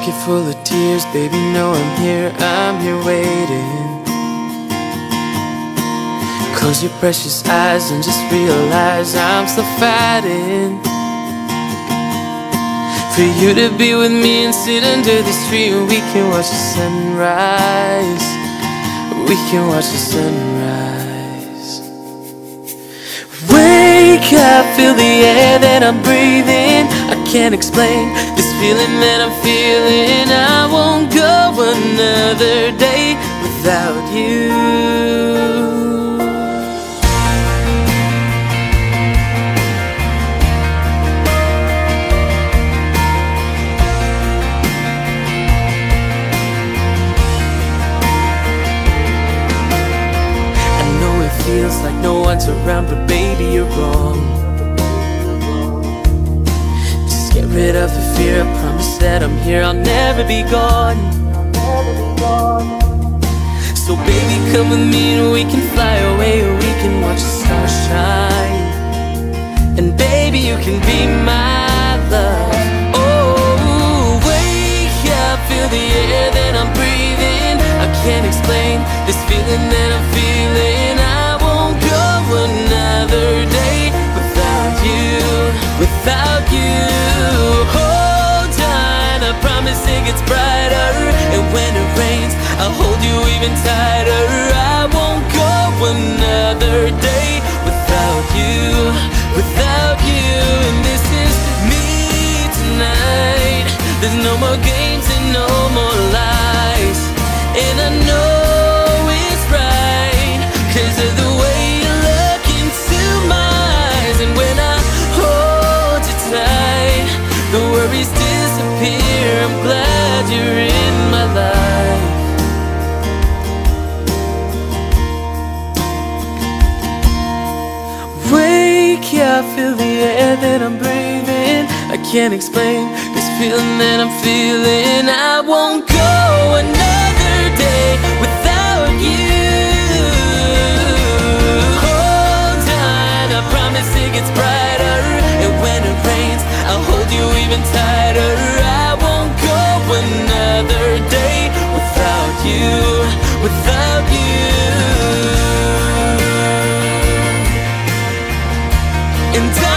pocket full of tears, baby, know I'm here waiting. Close your precious eyes and just realize I'm still fighting for you to be with me and sit under this tree and we can watch the sunrise. We can watch the sunrise. Wake up, feel the air that I'm breathing. I can't explain this feeling that I'm feeling. I won't go another day without you. Feels like no one's around, but baby, you're wrong. Just get rid of the fear, I promise that I'm here, I'll never be gone. So baby, come with me and we can fly away, or we can watch the stars shine. And baby, you can be my love. Oh, wake up, feel the air that I'm breathing. I can't explain this feeling that I'm feeling. Another day without you, without you. Hold on, I promise it gets brighter. And when it rains, I'll hold you even tighter. I won't go another day without you, without you. And this is me tonight. There's no more games and no more lies. And I know it's right, 'cause of the way the worries disappear. I'm glad you're in my life. Wake up, feel the air that I'm breathing. I can't explain this feeling that I'm feeling. I won't go another day without you. Hold on, I promise it gets brighter. And when it rains, I'll hold you even tighter. I won't go another day without you, without you. And